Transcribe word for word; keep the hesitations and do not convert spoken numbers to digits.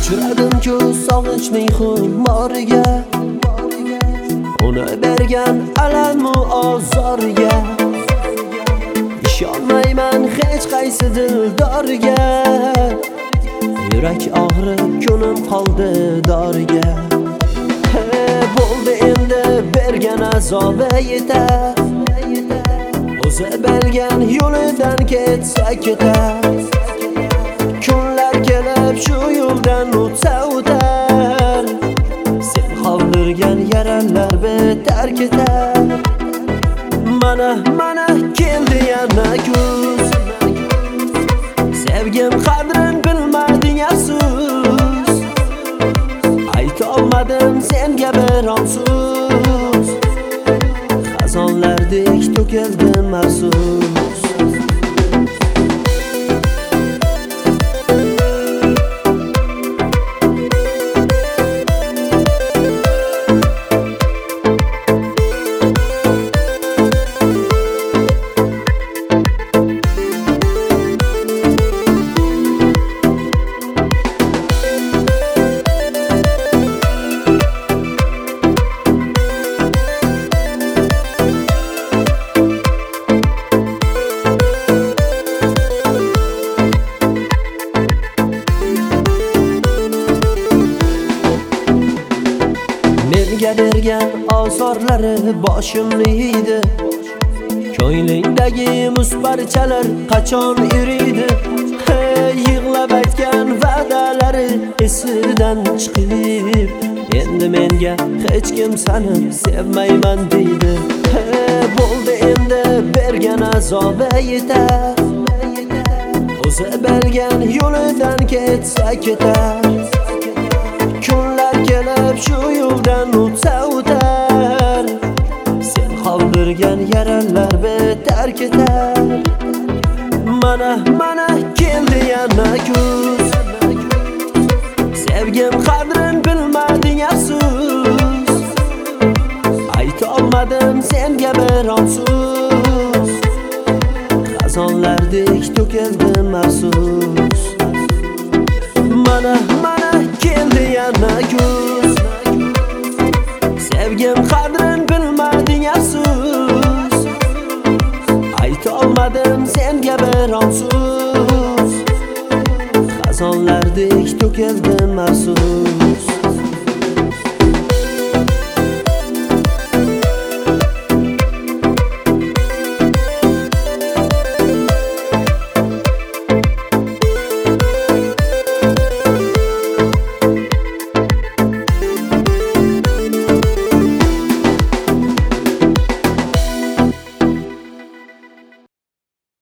Uchradim-ku sog'inchning xumoriga, uni bergan alamu ozorga. Ishonmayman hech qaysi dildorga, yurak og'rib ko'nim qoldi doriga. Bo'ldi endi bergan azobi yetar, o'zi bilgan yo'lidan ketsa ketar. Kunlar kelib shu yo'ldan o'tsa o'tar, sen qoldirgan yaralar betar ketar. Mana mana keldi yana kuz, sevgim qadrin bilmading afsus. Aytolmadim senga biron so'z, xazonlardek to'kildim afsus. Menga bergan ozorlari boshimni yeydi, ko'nglingdagi musparchalar qachon eriydi? Hey, yig'lab aytgan va'dalari esidan chiqib, endi menga hech kim seni sevmayman deydi. Hey, bo'ldi endi bergan azobi yetar, o'zi bilgan yo'lidan ketsa ketar. Kunlar kelib shu yo'ldan o'tsa o'tar, sen qoldirgan yaralar betar ketar. Mana mana keldi yana kuz, sevgim qadrin bilmading afsus. Aytolmadim senga biron so'z, xazonlardek to'kildim afsus. Mana mana keldi yana kuz, sevgim qadrin bilmading afsus. Aytolmadim senga biron so'z, xazonlardek to'kildim afsus.